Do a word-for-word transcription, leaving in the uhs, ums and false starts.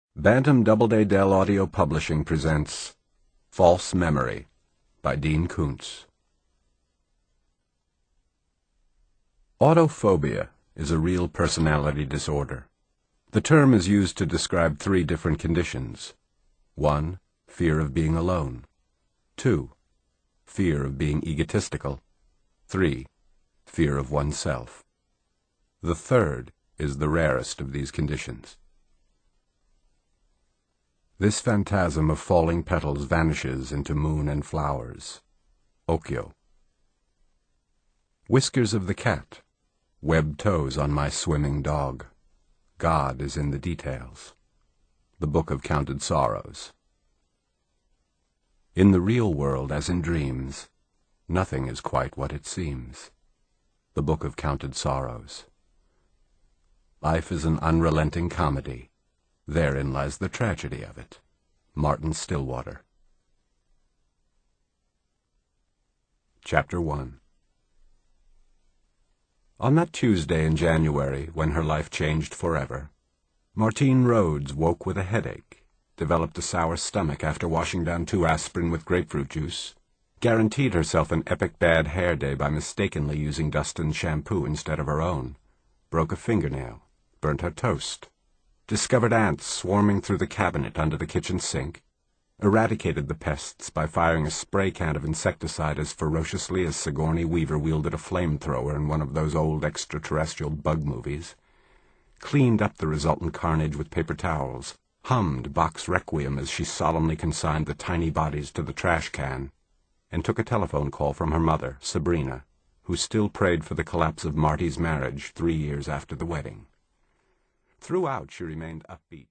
Bantam Doubleday Dell Audio Publishing presents False Memory by Dean Koontz. Autophobia is a real personality disorder. The term is used to describe three different conditions. One, fear of being alone. Two, fear of being egotistical. Three, fear of oneself. The third is the rarest of these conditions. This phantasm of falling petals vanishes into moon and flowers. Okyo. Whiskers of the cat, webbed toes on my swimming dog. God is in the details. The Book of Counted Sorrows. In the real world, as in dreams, nothing is quite what it seems. The Book of Counted Sorrows. Life is an unrelenting comedy. Therein lies the tragedy of it. Martin Stillwater. Chapter one. On that Tuesday in January, when her life changed forever, Martine Rhodes woke with a headache, developed a sour stomach after washing down two aspirin with grapefruit juice, guaranteed herself an epic bad hair day by mistakenly using Dustin's shampoo instead of her own, broke a fingernail, burnt her toast, discovered ants swarming through the cabinet under the kitchen sink, eradicated the pests by firing a spray can of insecticide as ferociously as Sigourney Weaver wielded a flamethrower in one of those old extraterrestrial bug movies, cleaned up the resultant carnage with paper towels, hummed Bach's Requiem as she solemnly consigned the tiny bodies to the trash can, and took a telephone call from her mother, Sabrina, who still prayed for the collapse of Marty's marriage three years after the wedding. Throughout, she remained upbeat.